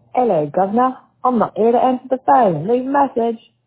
Hello, Governor. I'm not here to answer the phone. Leave a message.